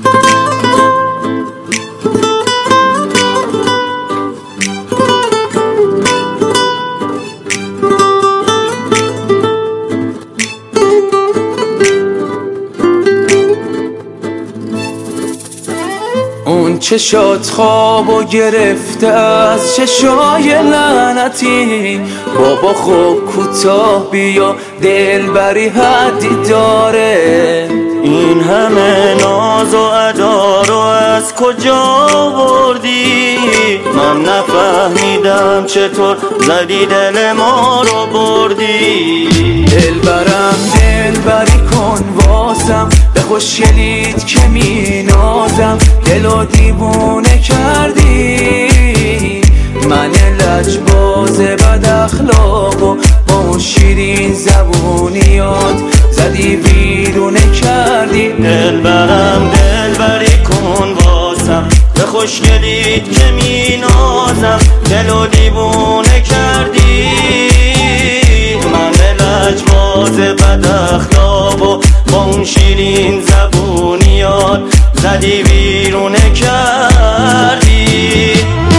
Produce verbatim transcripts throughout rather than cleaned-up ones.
اون چشات خوابو گرفته از چشای لعنتی، بابا خوب کوتاه بیا دلبری حدی داره. این همه ناز و ادا رو از کجا بردی؟ من نفهمیدم چطور زدی دل ما رو بردی. دلبرم دلبری کن واسم، به خوشگلیت که می نازم دلو دیوونه کردی. من لجباز بد اخلاق و با اون شیرین زبونیات زدی ویرونه کردی. دلبرم دلبری کن واسم، به خوشگلیت که می نازم دلو دیوونه کردی. من لجباز بد اخلاق و با اون شیرین زبونیات زدی ویرونه کردی.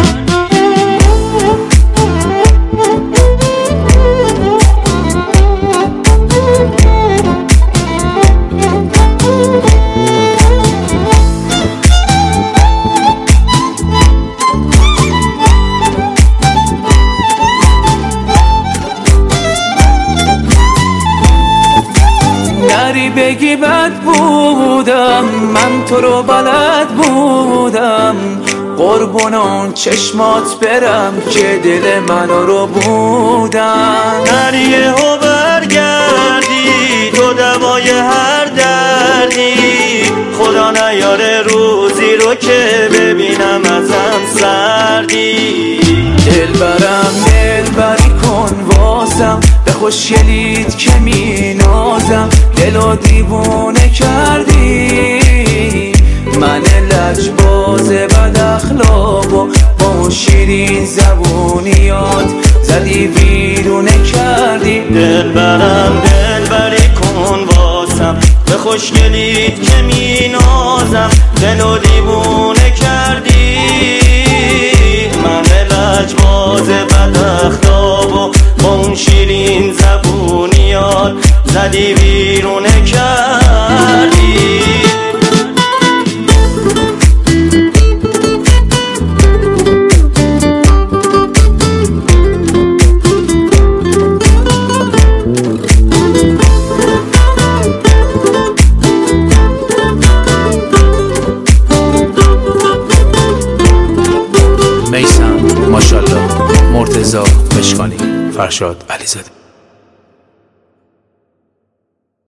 نری بگی بد بودم، من تو رو بلد بودم، قربون اون چشمات برم که دل منو رو بودم. نری یهو برگردی تو دوای هر دردی، خدا نیاره روزی رو که ببینم ازم سردی. دلبرم دلبری کن واسم، به خوشگلیت که می نازم دلو دیوونه کردی. من لجباز بد اخلاق و با اون شیرین زبونیات زدی ویرونه کردی. دلبرم دلبری کن واسم، به خوشگلیت که می نازم دلو دیوونه کردی. من لجباز بد اخلاق و با اون شیرین زبونیات زدی ویرونه کردی. میثم، ماشاءالله، مرتضی مشکانی، فرشاد علیزاده.